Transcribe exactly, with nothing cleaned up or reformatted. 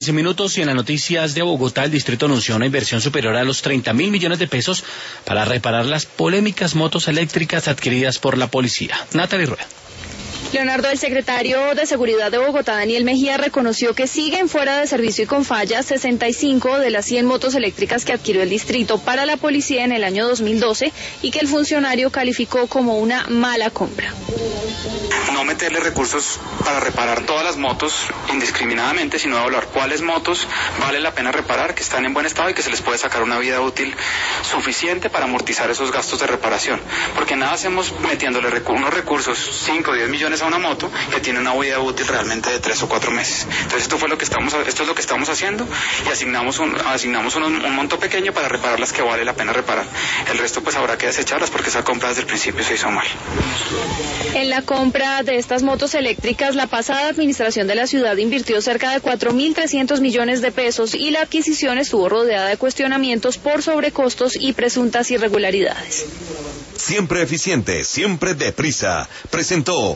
quince minutos y en las noticias de Bogotá, el distrito anunció una inversión superior a los treinta mil millones de pesos para reparar las polémicas motos eléctricas adquiridas por la policía. Natalie Rueda. Leonardo, el secretario de Seguridad de Bogotá, Daniel Mejía, reconoció que siguen fuera de servicio y con fallas sesenta y cinco de las cien motos eléctricas que adquirió el distrito para la policía en el año dos mil doce y que el funcionario calificó como una mala compra. No meterle recursos para reparar todas las motos indiscriminadamente, sino evaluar cuáles motos vale la pena reparar, que están en buen estado y que se les puede sacar una vida útil suficiente para amortizar esos gastos de reparación. Porque nada hacemos metiéndole recu- unos recursos, cinco o diez millones a una moto que tiene una vida útil realmente de tres o cuatro meses. Entonces esto fue lo que estamos, esto es lo que estamos haciendo y asignamos un, asignamos un, un monto pequeño para reparar las que vale la pena reparar. El resto pues habrá que desecharlas porque esa compra desde el principio se hizo mal. En la compra de estas motos eléctricas, la pasada administración de la ciudad invirtió cerca de cuatro mil trescientos millones de pesos y la adquisición estuvo rodeada de cuestionamientos por sobrecostos y presuntas irregularidades. Siempre eficiente, siempre deprisa. Presentó